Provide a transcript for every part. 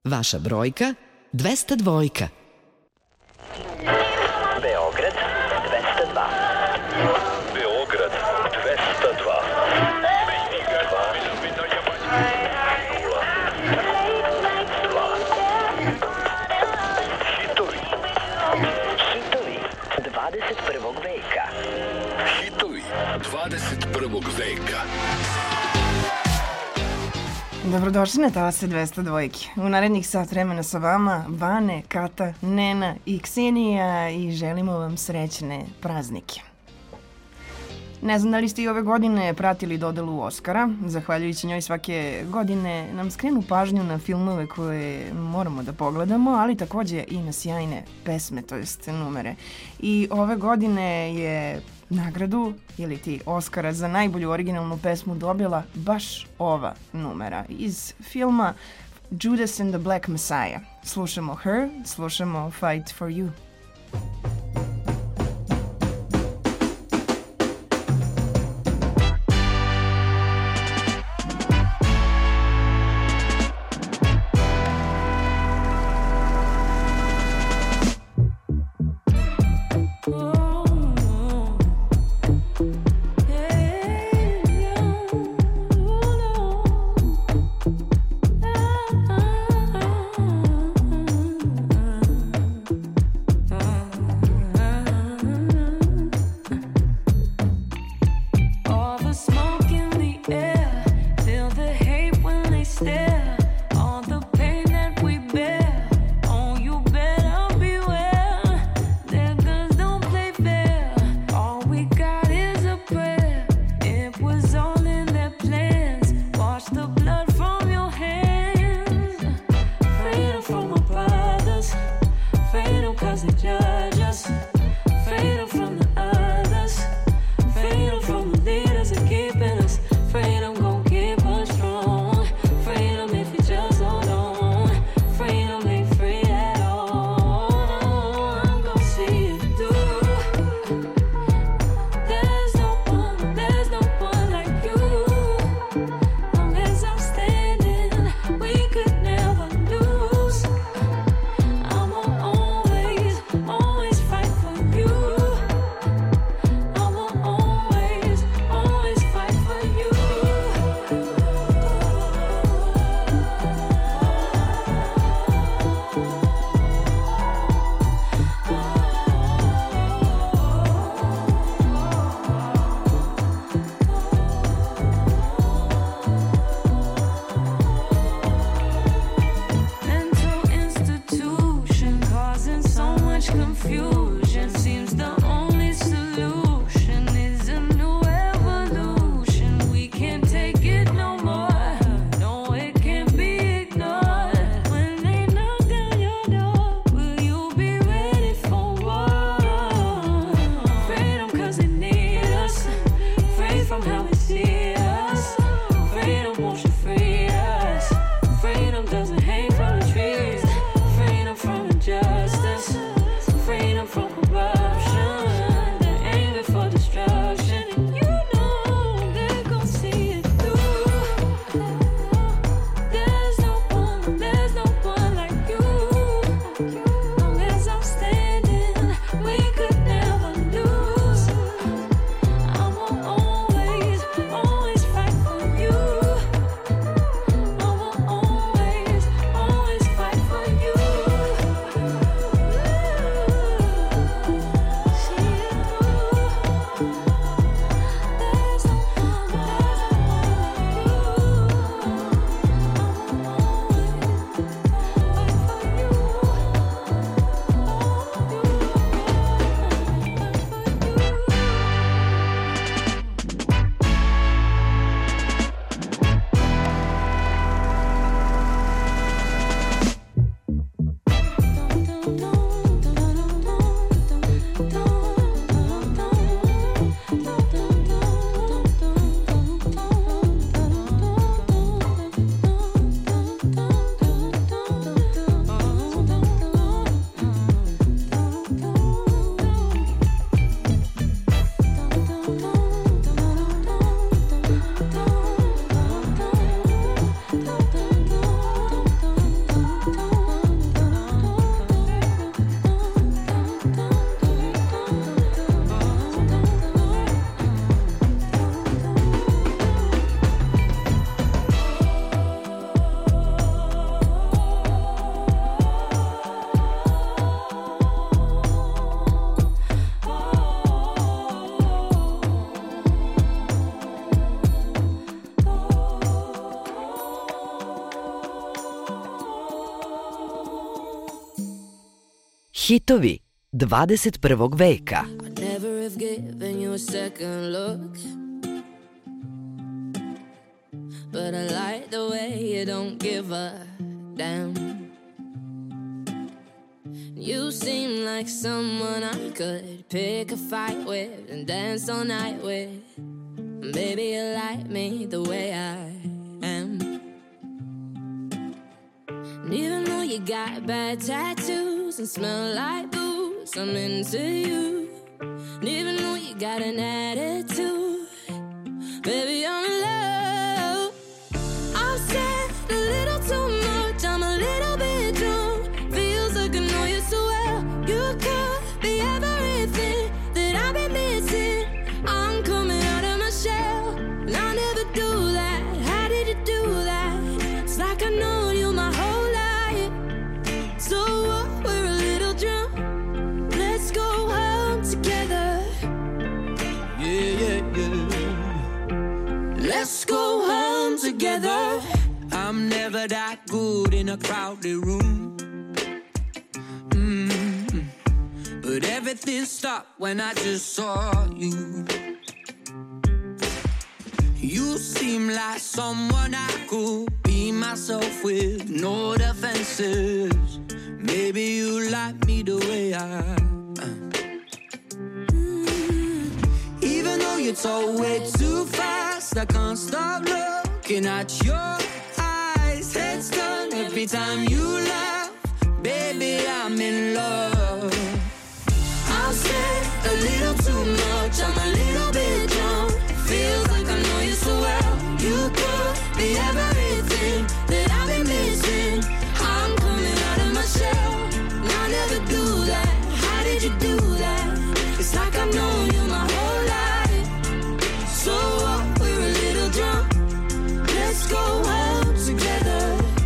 Vaša brojka 202. Beograd 202. Beograd 202. Hitovi 21. veka. Hitovi 21. veka. Dobrodošli na Talase 202. U narednih sat vremena sa vama Vane, Kata, Nena i Ksenija i želimo vam srećne praznike. Ne znam da li ste i ove godine pratili dodelu Oscara. Zahvaljujući njoj svake godine nam skrenu pažnju na filmove koje moramo da pogledamo, ali takođe i na sjajne pesme, to jest numere. I ove godine je nagradu ili ti Oscara za najbolju originalnu pesmu dobila baš ova numera iz filma Judas and the Black Messiah. Slušamo Her, slušamo Fight for You. Hitovi 21. veka. I never have given you a second look, but I like the way you don't give a damn. You seem like someone I could pick a fight with and dance all night with. Baby, you like me the way I am. And even though you got bad tattoos and smell like booze, I'm into you. And even though you got an attitude, baby, I'm in love. I've said a little too much, I'm a little bit drunk. Feels like I know you so well. You could be everything that I've been missing. I'm coming out of my shell, and I never do that. How did you do that? It's like I know you my whole life. So what? We're a little drunk. Let's go home together. Yeah, yeah, yeah. Let's go home together. I'm never that good in a crowded room. But everything stopped when I just saw you. You seem like someone I could be myself with, no defenses. Maybe you like me the way I am. Even though you talk way too fast, I can't stop looking at your eyes. Head's done every time you laugh. Baby, I'm in love. I'll say a little too much, I'm a little bit drunk. Feels like I know you so well. You could be everything that I've been missing. I'm coming out of my shell, and I never do that. How did you do that? It's like I've known you my whole life. So what? We're a little drunk. Let's go home together.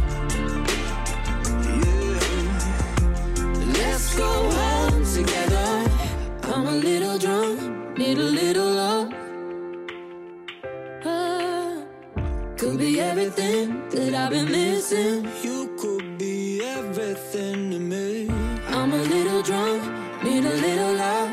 Yeah. Let's go home together. I'm a little drunk, need a little love. Could be everything that I've been missing. You could be everything to me. I'm a little drunk, need a little love.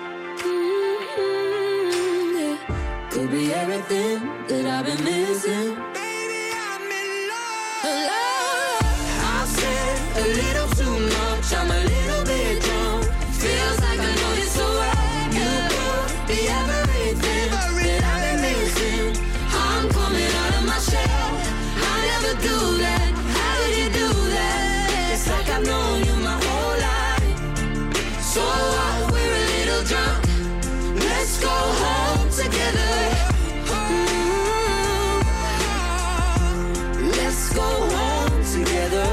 Yeah. Could be everything that I've been missing. Baby, I'm in love. I've said a little too much, I'm a little bit drunk. Feels like I know you so well. You could be everything that I've been missing. I'm coming out of my shell. I never do that. How did you do that? It's like I've known you my whole life. So what? We're a little drunk. Let's go home together. Let's go home together.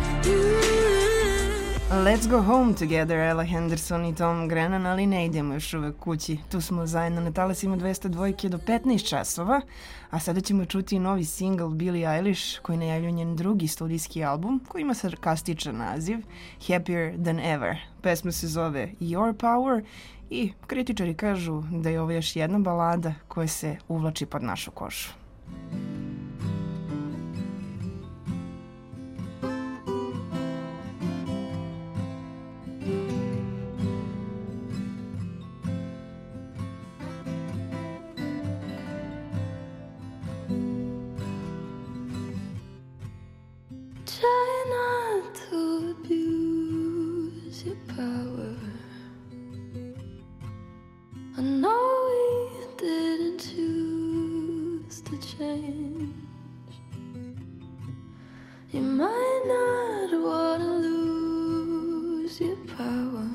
Let's go home together, Ella Henderson i Tom Grennan, ali ne idemo još uvek kući. Tu smo zajedno na talasima 202 do 15 časova, a sada ćemo čuti novi singl Billie Eilish koji najavljuje njen drugi studijski album koji ima sarkastičan naziv Happier Than Ever. Pesma se zove Your Power i kritičari kažu da je ovo još jedna balada koja se uvlači pod našu kožu. Try not to abuse your power. I know we didn't choose to change. You might not want to lose your power,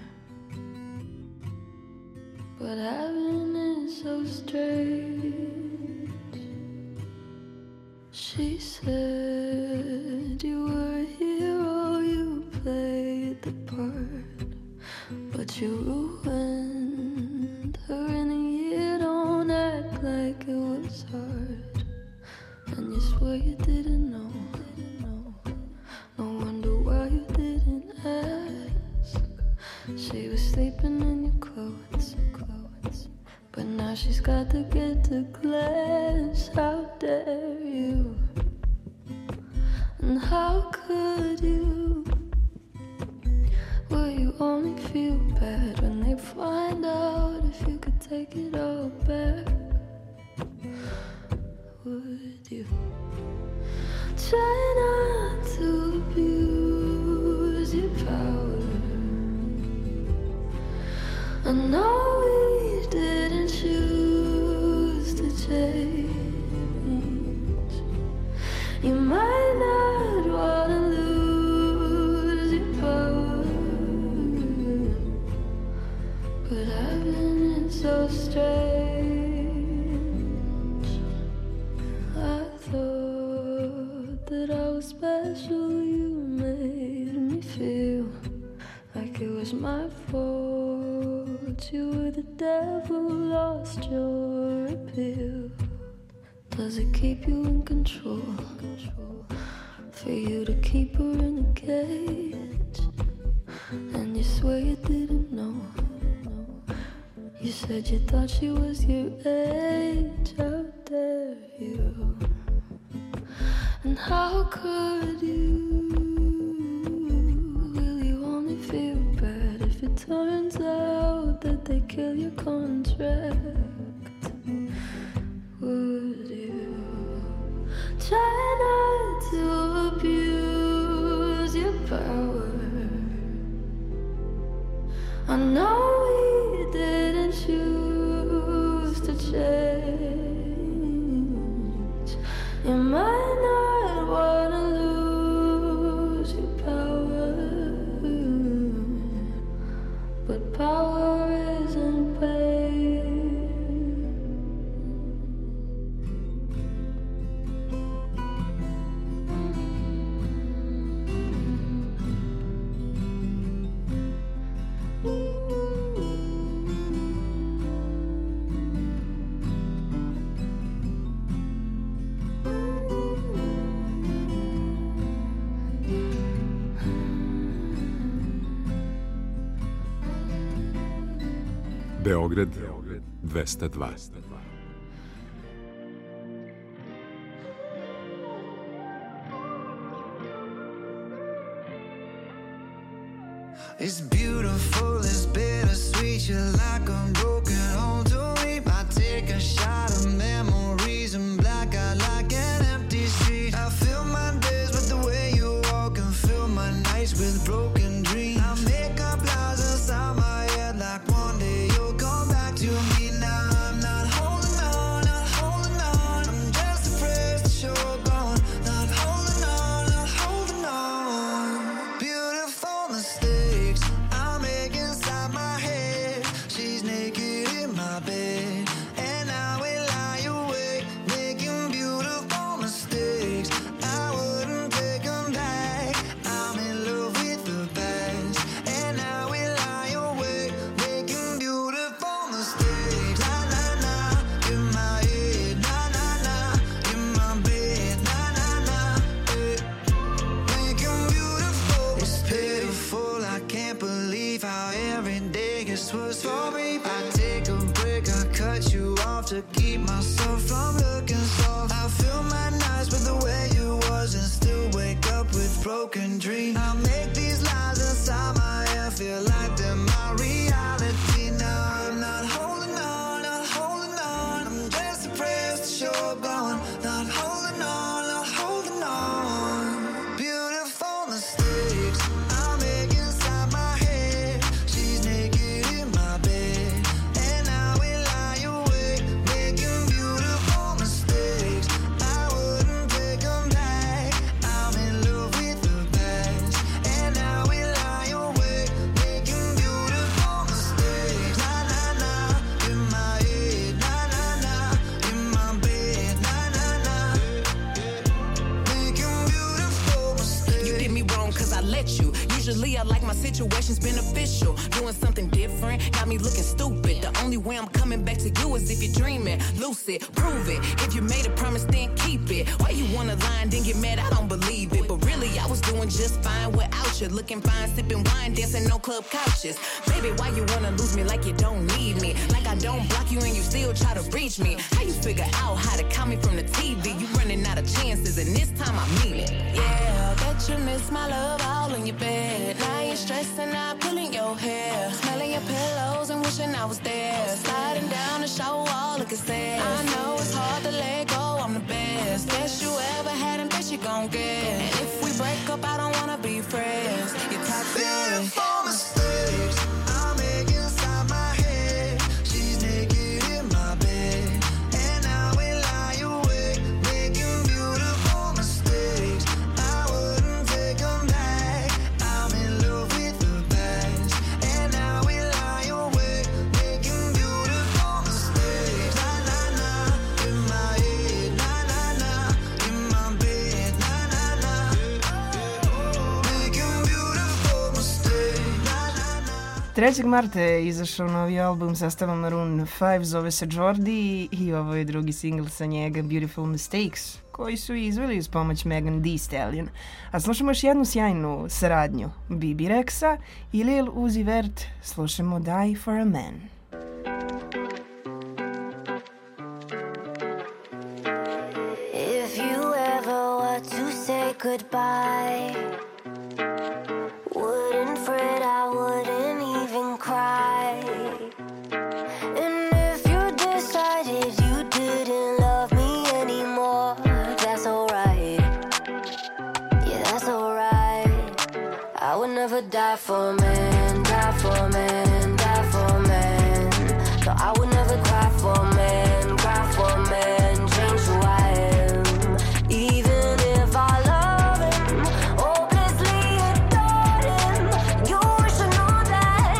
but having it so strange. She said you were a hero, you played the part, but you ruined her in a year. Don't act like it was hard, and you swear you didn't know. No wonder why you didn't ask. She was sleeping in your clothes, but now she's got to get to class. How dare you? And how could you? Were you only feel bad when they find out if you could take it all back? Would you try not to abuse your power? I know we didn't choose to change. You might not want to lose your power, but having it so strange. I thought that I was special. You made me feel like it was my fault. You were the devil, lost your appeal. Does it keep you in control? For you to keep her in a cage, and you swear you didn't know. You said you thought she was your age. How dare you? And how could you? Will you only feel bad if it turns out that they kill your contract? Would you try not to abuse your power? I know we didn't choose to change. You might not want to lose your power, but power isn't pain. Beograd 202. It's beautiful, it's bittersweet. You're like a broken home to me. I take a shot of memories and black out like an empty street. I fill my days with the way you walk and fill my nights with broken dreams. I make up lies inside my head like one day you'll come back to me. Now I'm not holding on, not holding on. I'm just afraid that you're gone. Not holding on, not holding on. Beautiful mistakes I make inside my head. She's naked in my bed, and I will lie awake, making beautiful mistakes. I wouldn't take them back. I'm in love with the past, and I will lie awake, making beautiful mistakes. Na na na, in my head. Na na na, in my bed. Na na na, making beautiful. It's pitiful. I can't believe how every day gets worse for me. I take a break, I cut you off to keep myself from looking soft. I fill my nights with the way you was and still wake up with broken dreams. I make these lies inside my head feel like they're my reality. Now I'm not holding on, not holding on. I'm just depressed that you're gone. Not holding on, not holding on. Beautiful mistakes I make inside my head. She's naked in my bed, and I will lie awake, making beautiful mistakes. I wouldn't take them back. I'm in love with the past, and I will lie awake, making beautiful mistakes. Na na na, in my head. Na na na, in my bed. Na na na, making beautiful mistakes. You did me wrong cause I let you. Usually I like my situations beneficial. Doing something different got me looking stupid. The only way I'm coming back to you is if you're dreaming. Lucid, prove it. If you made a promise, then keep it. Why you wanna lie and then get mad? I don't believe it. But really, I was doing just fine without you. Looking fine, sipping wine, dancing on club couches. Baby, why you wanna lose me like you don't need me? Like I don't block you and you still try to reach me. How you figure out how to count me from the TV? You running out of chances and this time I mean it. Yeah, I bet you miss my love all in your bed. Now you're stressing out, pulling your hair, smelling your pillows and wishing I was there. Sliding down the shower wall, looking sad. I know it's hard to let go, I'm the best. Best you ever had and best you gon' get. And if we break up, I don't wanna be friends. You're toxic. Beautiful mistakes I make inside my head. She's naked in my bed, and I will lie awake, making beautiful mistakes. I wouldn't take them back. I'm in love with the past, and I will lie awake, making beautiful mistakes. Na na na, in my head, na na na, in my bed, na na na, making beautiful mistakes. Na na na. 3. marta je izašao novi album sastava Maroon 5, zove se Jordi i ovo je drugi singl sa njega, Beautiful Mistakes, koji su izveli uz pomoć Megan Thee Stallion. A slušamo još jednu sjajnu saradnju, Bibi Rexa i Lil Uzi Vert, slušamo Die for a Man. If you ever were to say goodbye, wouldn't fret, I wouldn't even cry. And if you decided you didn't love me anymore, that's alright. Yeah, that's alright. I would never die for a man, die for a man, die for a man. No, I would never cry for a man, cry for a man, change who I am. Even if I love him, hopelessly adore him, you should know that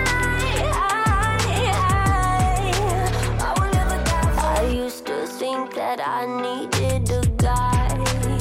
I will never die for him. I used to think that I needed a guy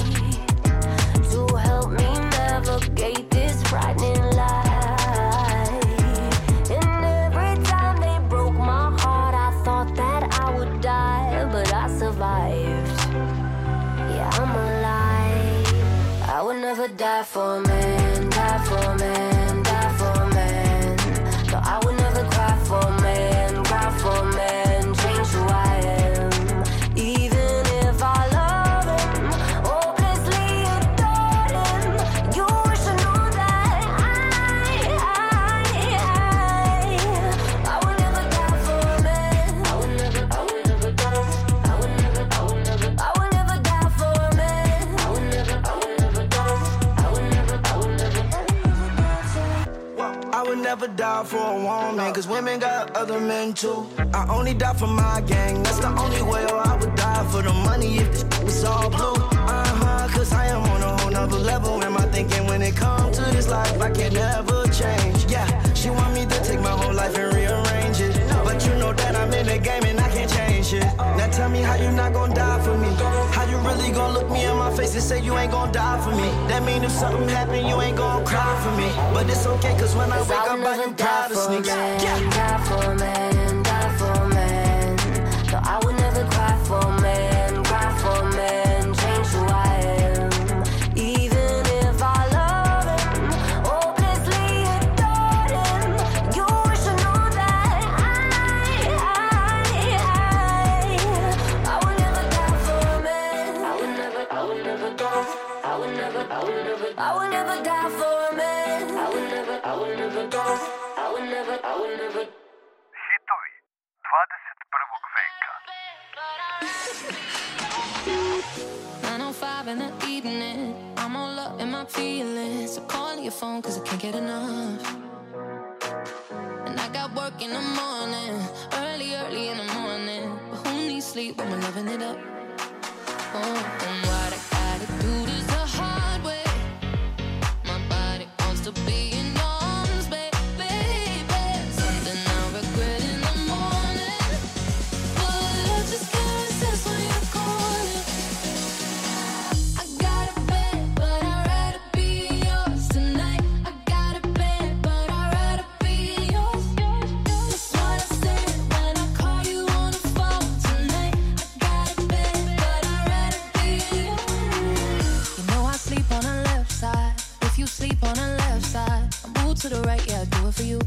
to help me navigate this frightening life. And every time they broke my heart, I thought that I would die, but I survived. Yeah, I'm alive. I would never die for a man, die for a man, die for a man. No, I would never cry for a man, cry for a man, change who I am. Even if I love him, hopelessly adore him, you should know that I would never die for a man. I would never die. I would never die for a man. I would never die. I would never die for a woman, cause women got other men too. I only die for my gang, that's the only way, or I would die for the money if this was all blue. Cause I am on a whole nother level in my thinking when it comes to this life, I can never change. Yeah, she want me to take my whole life and rearrange it, but you know that I'm in the game and I can't change it. Now tell me how you not gonna die for me. How you really gonna look me in my face and say you ain't gonna die for me? That mean if something happen, you ain't gonna cry for me. But it's okay, cause when I wake up, I am proud of sneaks. Die for a man, die for a man. No, I would never cry for a man, cry for a man, change who I am. Even if I love him, hopelessly adore him, you should know that I would never die for a man. I would never die. I would never die for a man. I would never die. I would never. Hitovi 21. veka. 9:05 in the evening, I'm all up in my feelings. So call your phone cause I can't get enough. And I got work in the morning, early in the morning. But who needs sleep when we're loving it up? Oh, and what I gotta do this the hard way. My body wants to be in your arms, baby. Something I regret in the morning, but I just can't resist when you're calling. I got a bed, but I'd rather be yours tonight. I got a bed, but I'd rather be yours. That's what I said when I call you on the phone tonight. I got a bed, but I'd rather be yours. You know I sleep on the left side. If you sleep on the left side, I move to the right, yeah, I do it for you.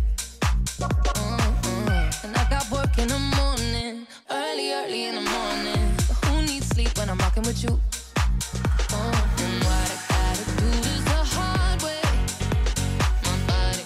And I got work in the morning, early in the morning. But who needs sleep when I'm rocking with you? And what I gotta do is the hard way. My body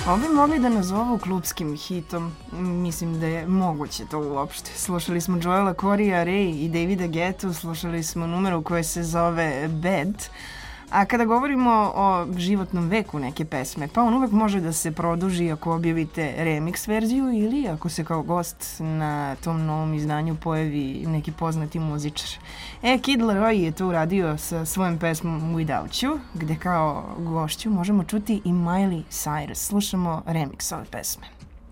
Ovo bi mogli da nazovu klupskim hitom. Mislim da je moguće to uopšte. Slušali smo Joela Corrija, Ray i Davida Guettu, slušali smo numeru koja se zove Bad. A kada govorimo o životnom veku neke pesme, pa on uvek može da se produži ako objavite remix verziju ili ako se kao gost na tom novom izdanju pojavi neki poznati muzičar. Kid Laroi je to uradio sa svojom pesmom Without You, gde kao gošću možemo čuti i Miley Cyrus. Slušamo remix ove pesme.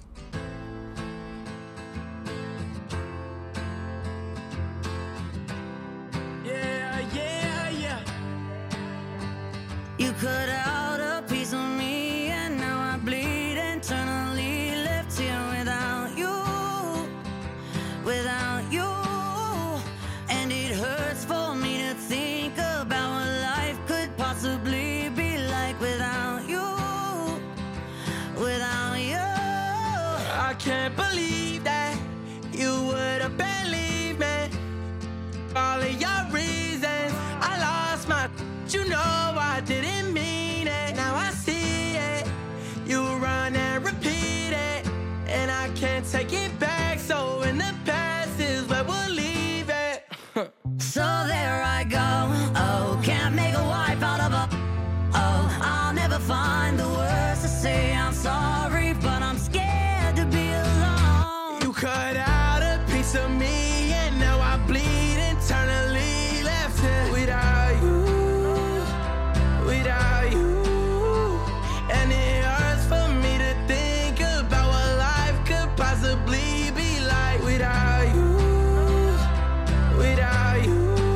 You cut out a piece of me and now I bleed internally, left here without you, without you. And it hurts for me to think about what life could possibly be like without you, without you. I can't believe that you would have believed me. All of your reasons, I lost my, you know I didn't mean it. Now I see it. You run and repeat it, and I can't take it back. So in the past is where we'll leave it. So there I go. Oh, can't make a wife out of a. Oh, I'll never find the words to say I'm sorry, but I'm scared to be alone. You cut out a piece of me, and now I bleed internally, left here without you. Without you, and it hurts for me to think about what life could possibly be like without you, without you.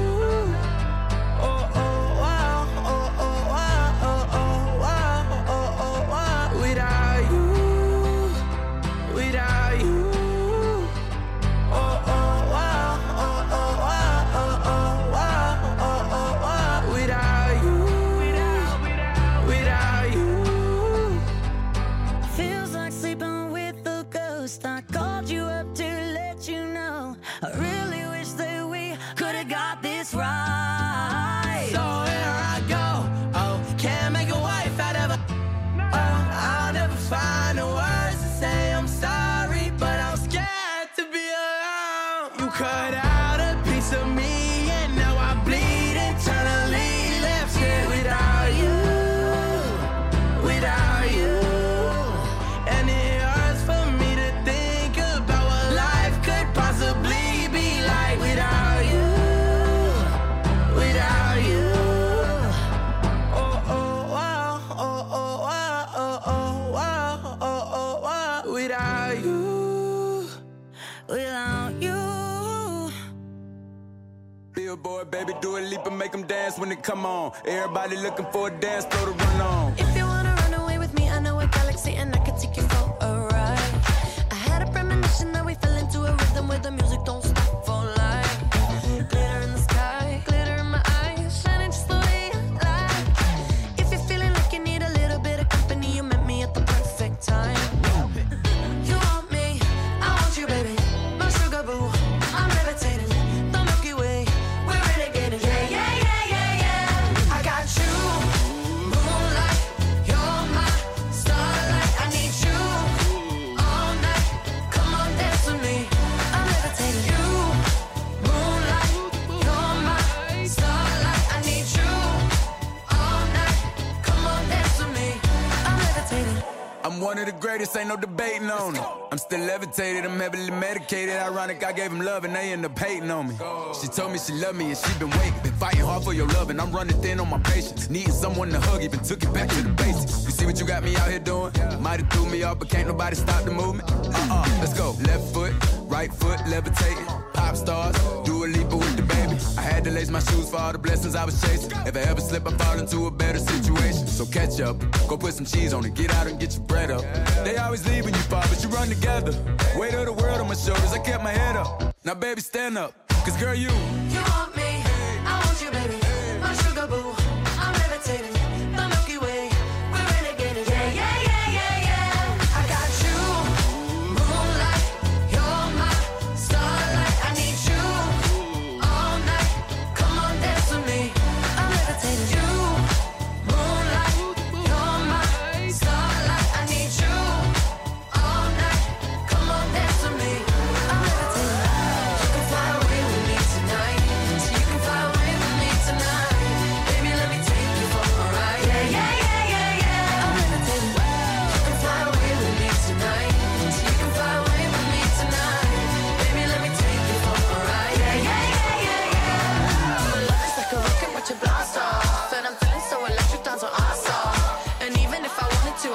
Oh oh wow, oh oh wow, oh oh wow, oh oh wow, without you, without you. Oh oh wow, oh oh wow, oh oh wow, oh oh wow, without you. Without you, feels like sleeping with a ghost. I called you up to let you know I really wish that we could have got this right. So here I go. Oh, can't make a wife out of a. Oh, I'll never find the words to say I'm sorry, but I'm scared to be alone. You cut out a piece of me, and now I bleed internally, left here without you. Without you, and it hurts for me to think about what life could possibly be like without you, without you. Oh oh wow, oh oh wow, oh oh wow, oh oh wow, without you, without you. Billboard, baby, do a leap and make them dance when they come on. Everybody looking for a dance floor to run on. If you wanna run away with me, I know a galaxy and I can take you for a ride. I had a premonition that we fell into a rhythm where the music don't stop for life. Glitter in the sky, glitter in my eyes, shining just the way I like. If you're feeling like you need a little bit of company, you met me at the perfect time. You want me, I want you, baby, my sugar boo. I'm levitating, the Milky Way, we're renegading. Yeah, yeah, yeah, yeah, yeah. I got you, moonlight, you're my starlight. I need you all night. Come on, dance with me. I'm levitating. You, moonlight, you're my starlight. I need you all night. Come on, dance with me. I'm levitating. I'm one of the greatest, ain't no debating on it. I'm still levitated, I'm heavily medicated. Ironic, I gave him love and they end up hating on me. She told me she loved me and she been waiting. Been fighting hard for your love and I'm running thin on my patience. Needing someone to hug, even took it back to the basics. You see what you got me out here doing? Might have threw me off, but can't nobody stop the movement. Let's go. Left foot, right foot, levitating. Pop stars, do a leap with the baby. I had to lace my shoes for all the blessings I was chasing. If I ever slip, I fall into a better situation. So catch up, go put some cheese on it, get out and get your bread up. They always leave when you fall, but you run together. Weight of the world on my shoulders, I kept my head up. Now baby, stand up, cause girl, you want me, I want you, baby, my sugar boo. I'm levitating, the Milky Way, we're renegading. Yeah, yeah, yeah, yeah, yeah. I got you, moonlight, you're my starlight. I need you all night. Come on, dance with me. I'm levitating. You, moonlight, you're my starlight. I need you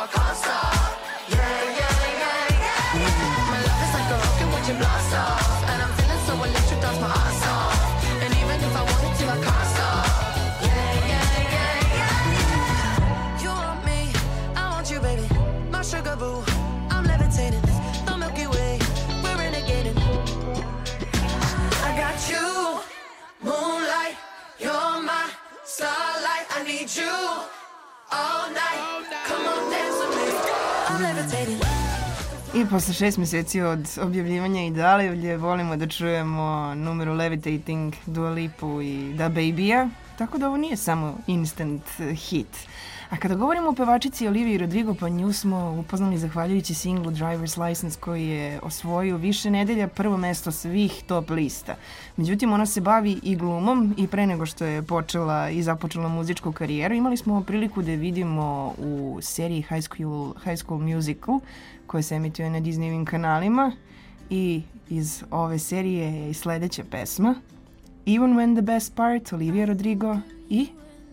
can't stop. Yeah, yeah, yeah, yeah. My love is like a rocket when you blast off, and I'm feeling so electric, that's my ass off. And even if I wanted to, I can't stop. Yeah, yeah, yeah, yeah. You want me, I want you, baby. My sugar boo, I'm levitating. The Milky Way, we're renegading. I got you, moonlight, you're my starlight. I need you all night. Come on, dance with me. I'm levitating. I posle 6 mjeseci od objavljivanja Idalivlje volimo da čujemo numeru Levitating, Dua Lipu i Da Baby-a, tako da ovo nije samo instant hit. A kada govorimo o pevačici Oliviji Rodrigo, pa nju smo upoznali zahvaljujući singlu Driver's License koji je osvojio više nedelja prvo mesto svih top lista. Međutim, ona se bavi i glumom i pre nego što je počela i započela muzičku karijeru, imali smo priliku da je vidimo u seriji High School Musical koja se emituje na Disneyevim kanalima i iz ove serije je i sledeća pesma Even When the Best Part, Olivia Rodrigo i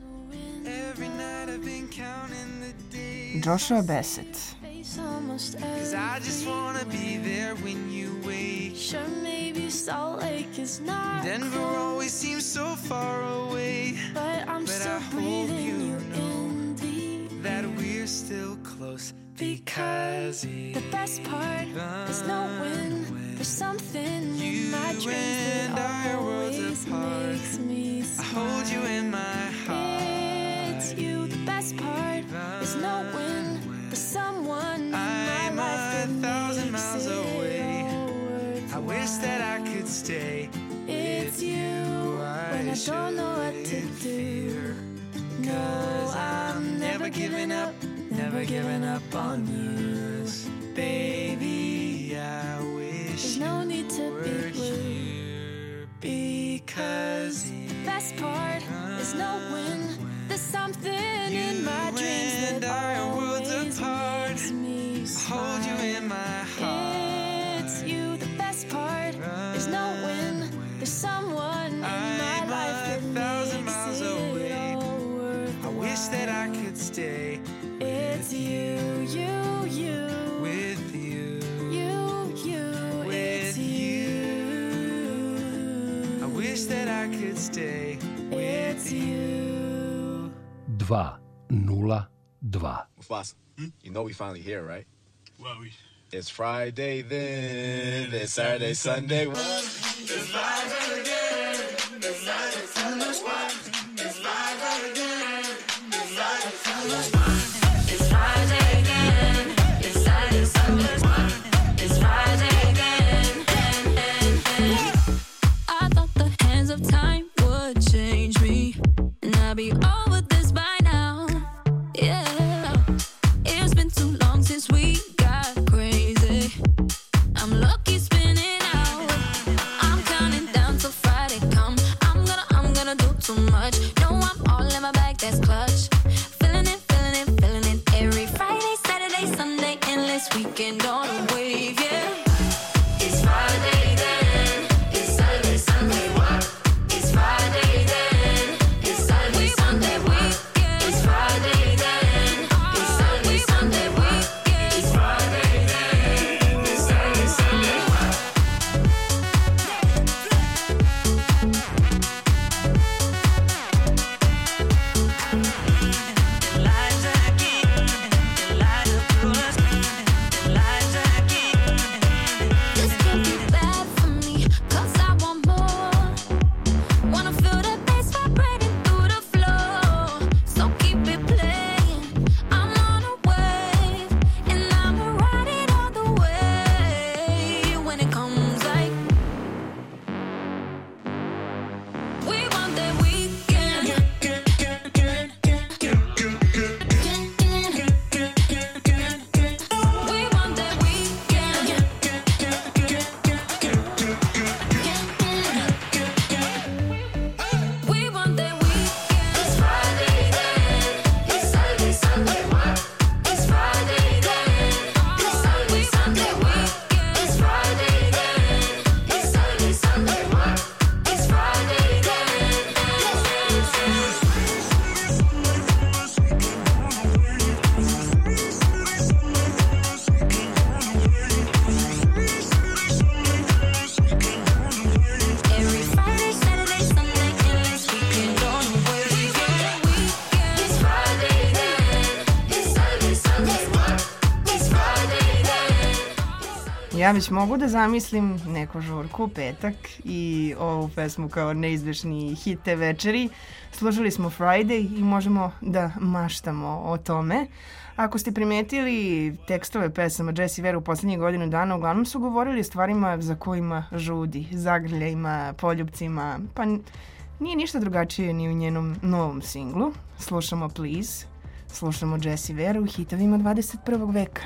Joshua Bassett. Cause I just wanna be there when you wake. Sure, maybe Salt Lake is not Denver always seems so far away, but I'm still breathing you in deep. that we're still close because The best part is knowing there's something in my dreams that always makes me smile. I hold you in my heart. It's you. The best part is knowing there's someone in my life that 1,000 miles makes away. it all worthwhile. I wish that I could stay. It's you when I don't know what to do. Cause I'm never giving up, never giving up on you. Baby, I wish There's no need to be you blue. were here because The best part is knowing there's something in my dreams and that I are worlds always apart. makes me I hold you smile. in my heart. It's you. The best part is knowing there's someone in my I'm life that 1,000 makes miles it away. all I worthwhile. wish that I could stay It's you, with you. it's you. I wish that I could stay It's you. 202. Mufasa, you know we finally here, right? Well, it's Friday then, it's Saturday, Sunday. It's Friday again, it's Saturday, Sunday. It's Friday again, it's Saturday, Sunday. It's Friday again. It's Saturday, Sunday. It's Friday again. I thought the hands of time would change me, and I'd be over this by now. Yeah, it's been too long since we got crazy. I'm lucky spinning out. I'm counting down till Friday come. I'm gonna do too much. No, I'm all in my bag, that's clutch. Feeling it, feeling it, feeling it. Every Friday, Saturday, Sunday, endless weekend on a wave, yeah. It's Friday then. It's Saturday, Sunday. It's Friday then. It's Saturday, Sunday. It's Friday then. It's Saturday, Sunday. It's Friday then. It's Saturday, Sunday. Elijah again, Elijah put us, Elijah again. Ja već mogu da zamislim neku žurku u petak i ovu pesmu kao neizbešni hit te večeri. Slušali smo Friday i možemo da maštamo o tome. Ako ste primetili tekstove pesama Jessie Ware u poslednjih godinu dana, uglavnom su govorili o stvarima za kojima žudi, zagrljajima, poljupcima, pa nije ništa drugačije ni u njenom novom singlu. Slušamo Please, slušamo Jessie Ware u hitovima 21. veka.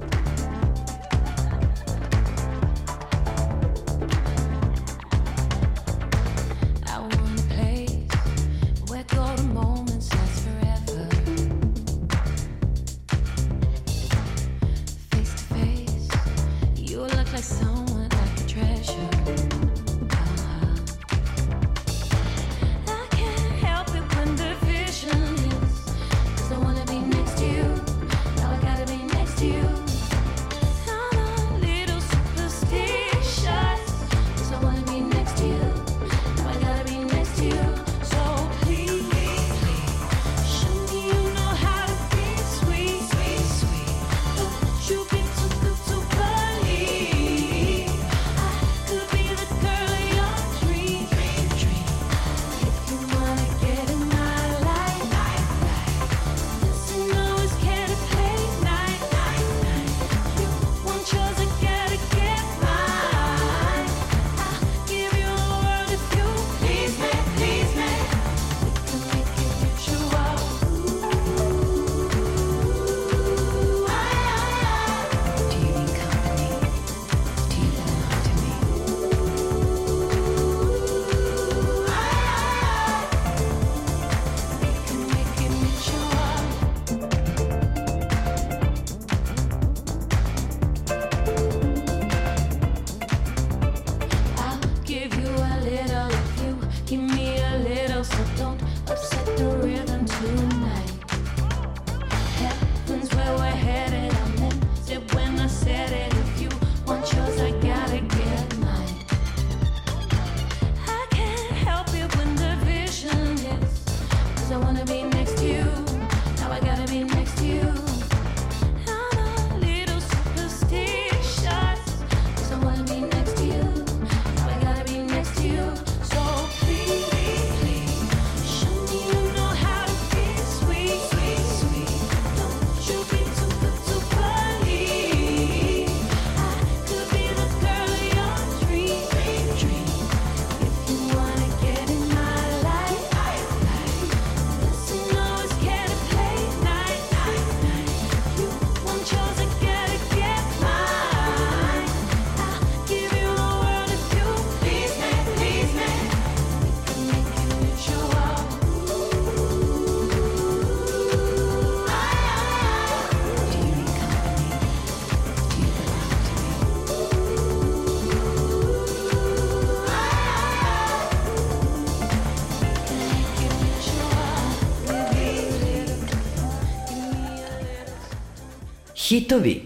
Hitovi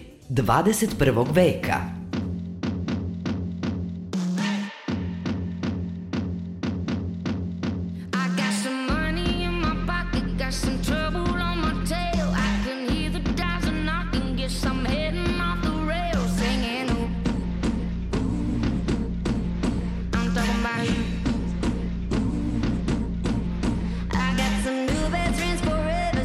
21. veka.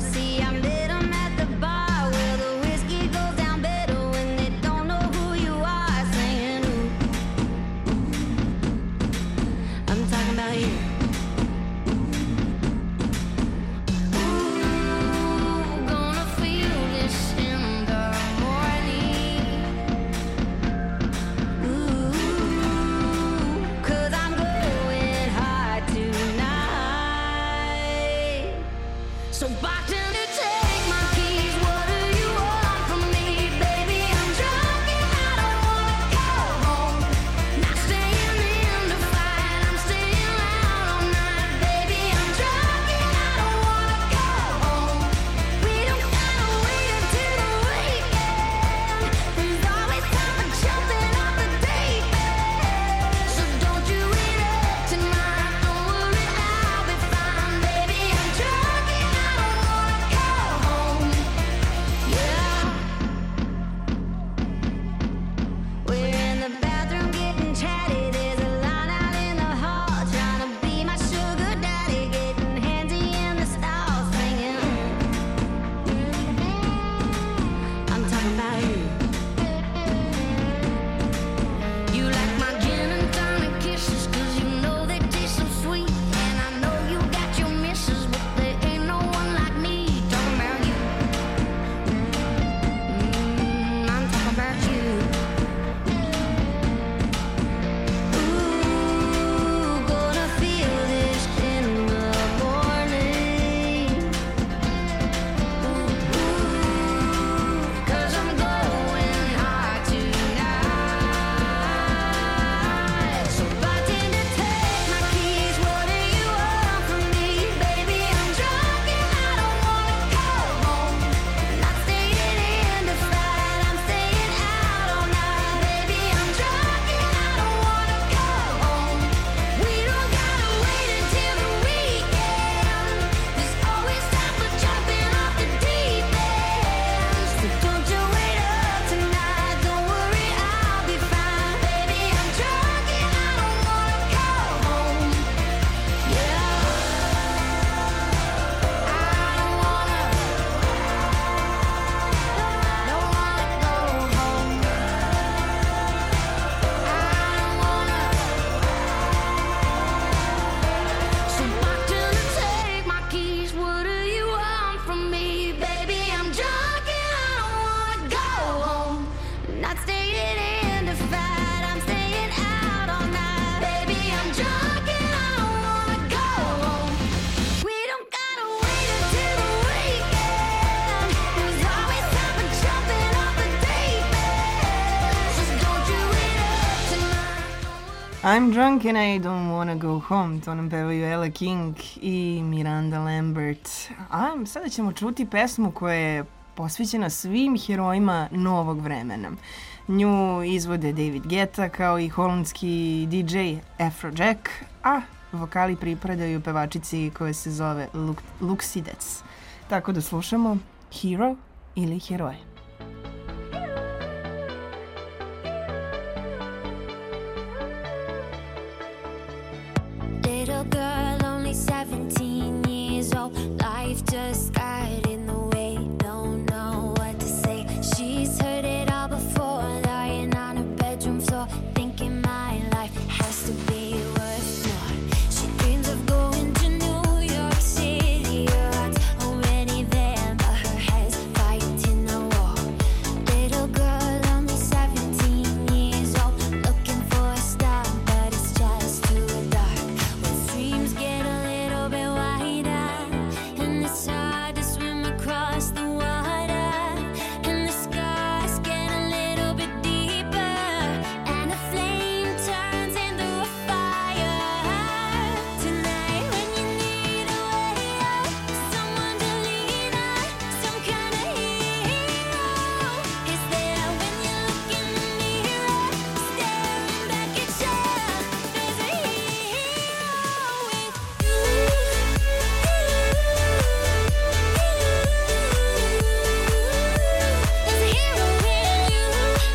You are I'm drunk and I don't wanna go home, to nam pevaju Ella King i Miranda Lambert. A sada ćemo čuti pesmu koja je posvećena svim herojima novog vremena. Nju izvode David Guetta kao i holandski DJ Afrojack, a vokali pripadaju pevačici koja se zove Luxidets. Tako da slušamo Hero ili Heroje. Little girl, only 17 years old. Life just got in the way. Don't know what to say. She's heard it all before, lying on her bedroom floor, thinking my life has to be worth more. She dreams of going to New York City. Her heart's already there, but her head's fighting the war. Little girl, only 17 years old, looking for a star, but it's just too dark. Dreams get a little bit wider, and it's hard to swim across the water, and the scars get a little bit deeper, and the flame turns into a fire. Tonight when you need a way out, someone to lean on, some kind of hero is there when you look in the mirror, staring back at you. There's a hero with you. There's a hero in you.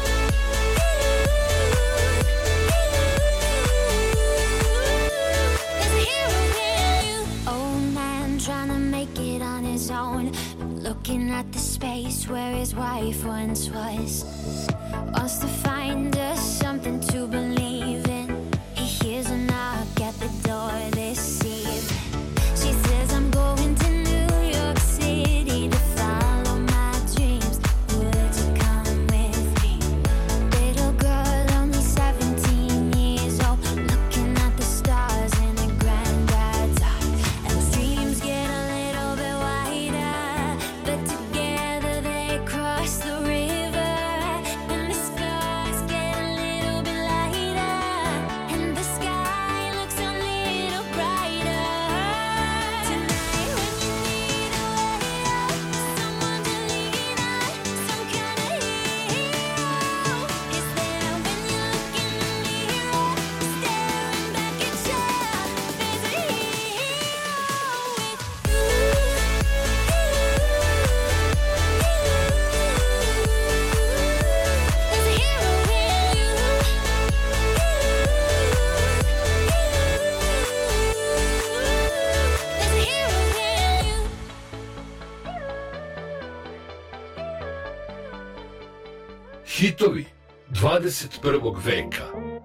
There's a hero in you. Old man trying to make it on his own, looking at the space where his wife once was. Wants to find us something to believe in. He hears a knock at the door this evening. She says, I'm going to New York City to follow my dreams. Would you come with me? Little girl, only 17 years old, looking at the stars in her granddad's art. And the dreams get a little bit wider, but together they cross the river. And the scars get a little bit lighter, and the sky looks a little brighter. Tonight when you need a way out, someone to lean on, some kind of hero is there when you look in the mirror, staring back at you. There's a hero with you. There's a hero in you. There's a hero in you. Hitovi 21. veka.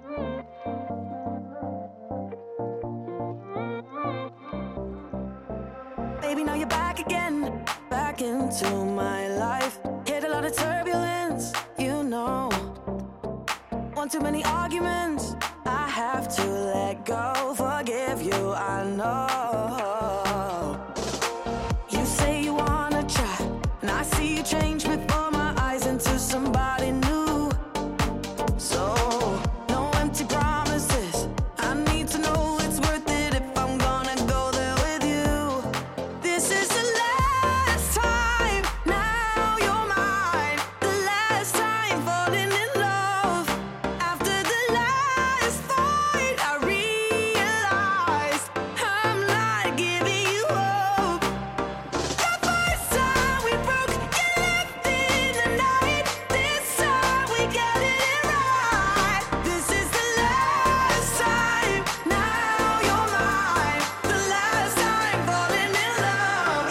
Baby, now you're back again, back into my life. Hit a lot of turbulence, you know. One too many arguments, I have to let go. Forgive you, I know. You say you wanna try, and I see you change before my eyes into somebody new. So, no empty promises. I need to know it's worth it if I'm gonna go there with you. This is the last time, now you're mine. The last time falling in love. After the last fight, I realized I'm not giving you up. The first time we broke, you left in the night. This time we got it right. This is the last time, now you're mine. The last time falling in love.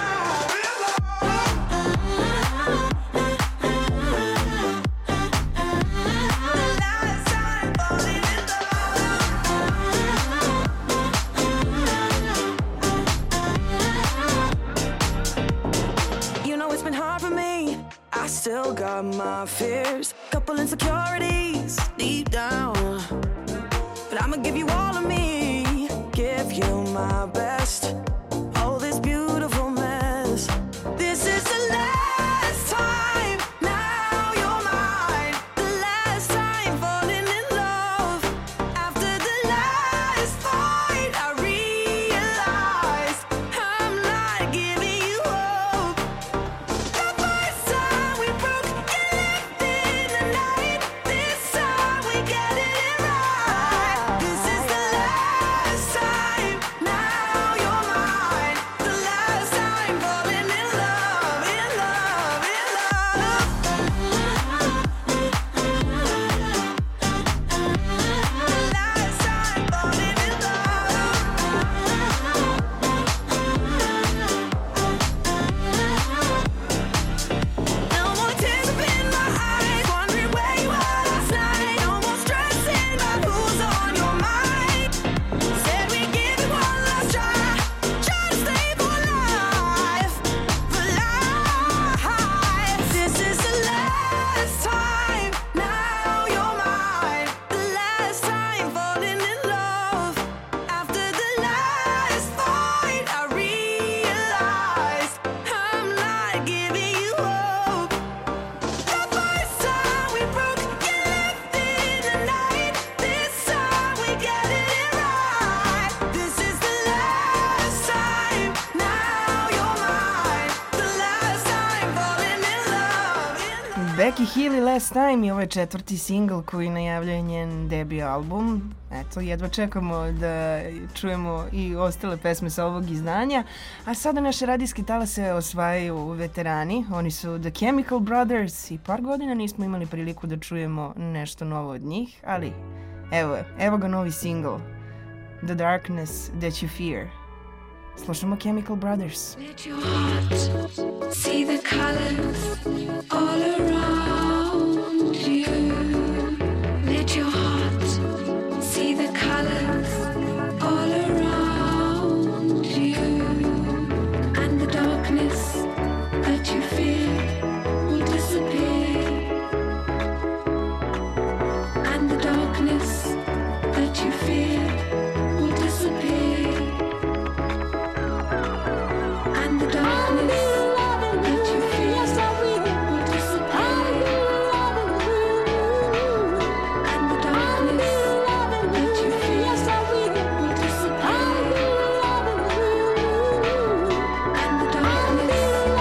You know it's been hard for me. I still got my fears, couple insecurities deep down. But I'ma give you all of me, give you my best. Oh, this beautiful mess. This is the last time, now you're mine. The last time falling in love. After Becky Hill i Last Time i ovo je 4. singl koji najavljuje njen debut album. Eto, jedva čekamo da čujemo i ostale pesme sa ovog izdanja. A sada naše radijske talase osvajaju veterani. Oni su The Chemical Brothers i par godina nismo imali priliku da čujemo nešto novo od njih, ali evo ga novi singl The Darkness That You Fear. Slušamo Chemical Brothers. Let your heart see the colors all around you. Let your heart see the colors all around you. And the darkness that you fear will disappear. And the darkness that you fear will disappear. And the darkness that you feel will disappear. And the darkness that you feel will disappear. And the darkness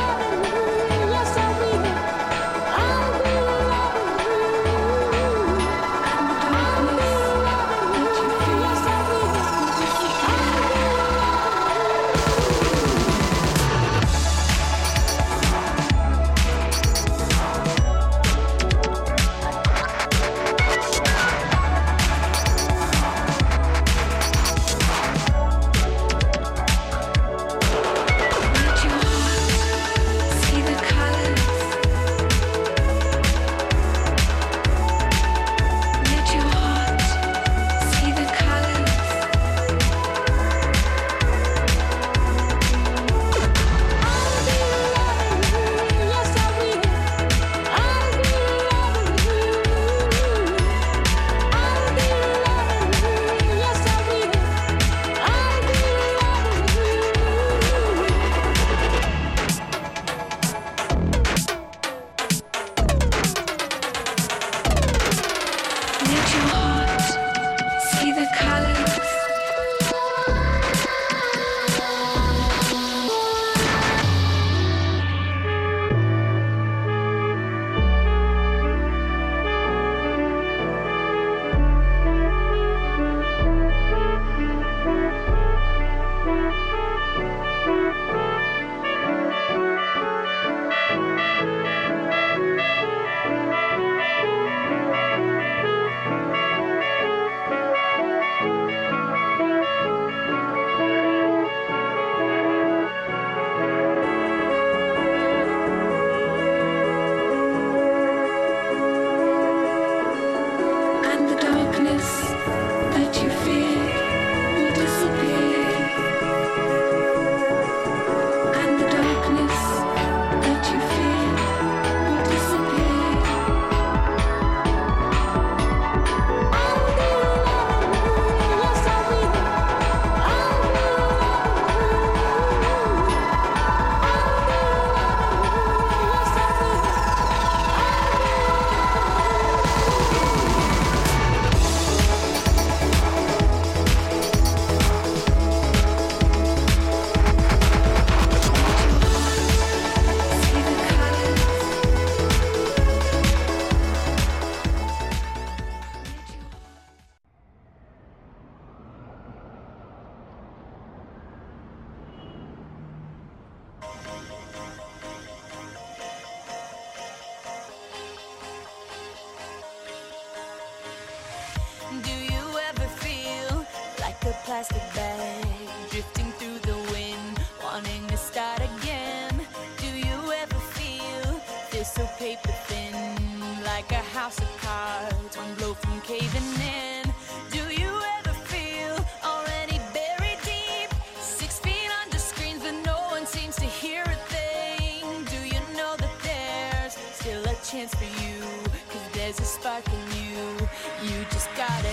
plastic bag drifting through the wind, wanting to start again. Do you ever feel this so paper thin, like a house of cards, one blow from caving in? Do you ever feel already buried deep, 6 feet under screens but no one seems to hear a thing? Do you know that there's still a chance for you, 'cause there's a spark in you? You just gotta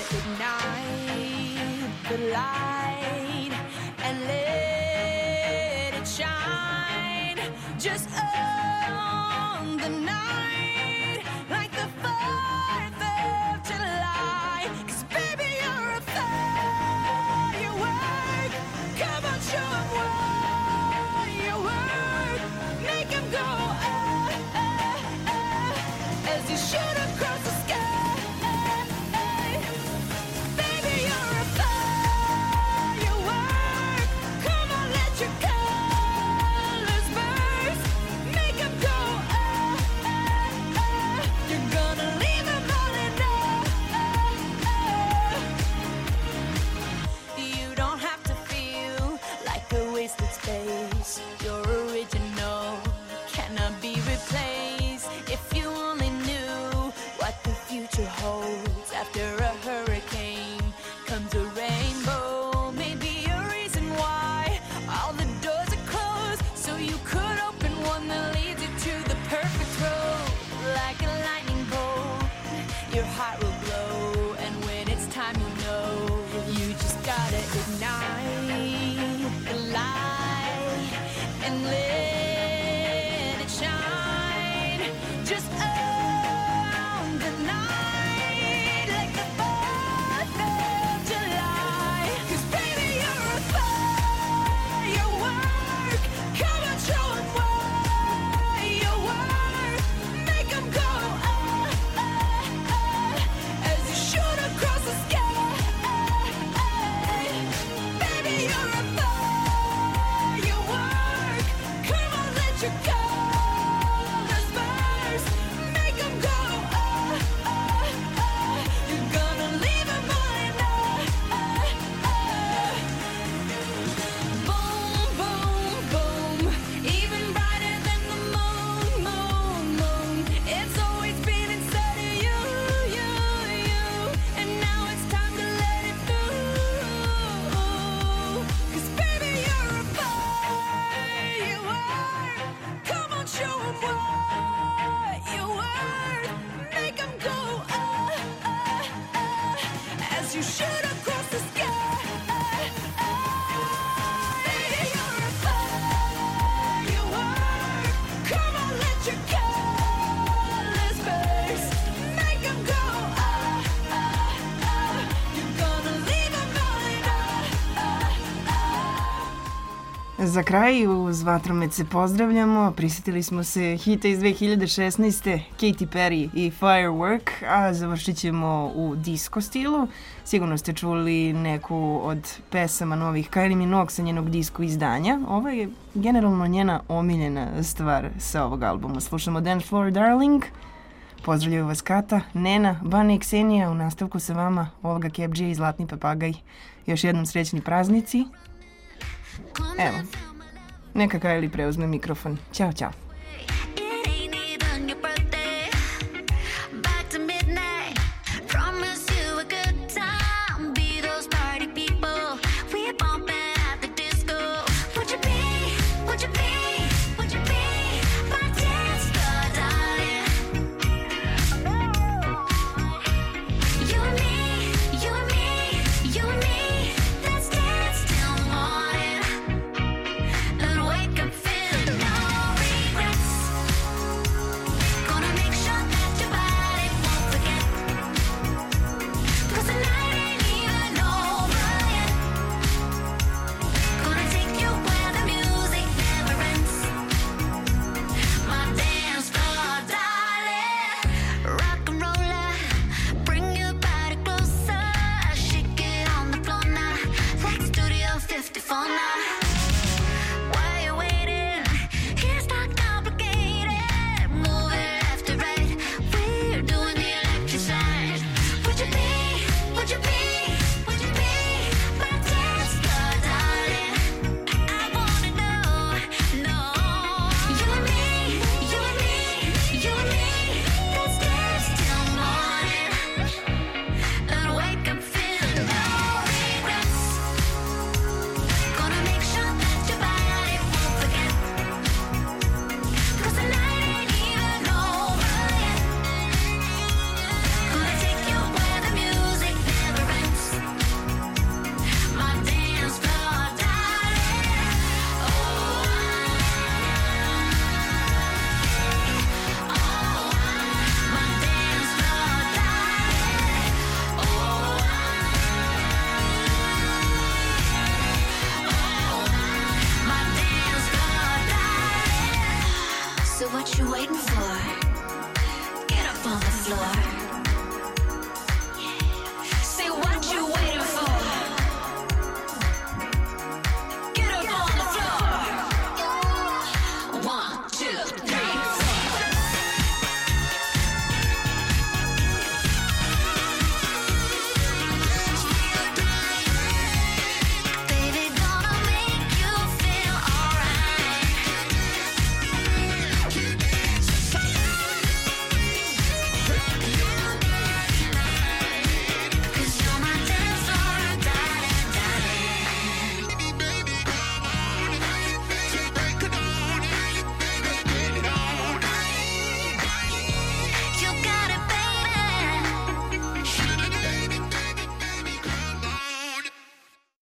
ignite the light and let it shine. Just own the night like the 4th of July. 'Cause baby, you're a firework. Come on, show 'em what you work. Make 'em go, as your heart will glow. And when it's time, you know, you just gotta ignite the light and let it shine. Just own the night like the 4th of July. 'Cause baby, you're a firework. Come on, show 'em what you're worth. Make 'em go, as you shoot across the sky. Baby, you're a firework. Come on, let your colors burst. Make 'em go, you're gonna leave 'em behind. Boom, boom, boom, even brighter than the moon, moon, moon. It's always been inside of you, you, you, and now it's time to let it through. 'Cause baby, you're a firework. Come on, show 'em what you're worth. Make 'em go, as you shoot across the sky. Baby, you're a firework. Come on, let your colors burst. Make 'em go, you're gonna leave 'em behind. Za kraj uz Vatromet se pozdravljamo. Prisjetili smo se hita iz 2016. Katy Perry i Firework, a završit ćemo u disco stilu. Sigurno ste čuli neku od pesama novih Kylie Minogue sa njenog disco izdanja. Ovo je generalno njena omiljena stvar sa ovog albuma. Slušamo Dance Floor Darling. Pozdravljaju vas Kata, Nena, Bane i Ksenija. U nastavku sa vama Olga Kebđe i Zlatni papagaj. Još jednom srećni praznici. Evo, neka Kylie preuzme mikrofon. Ćao, ćao.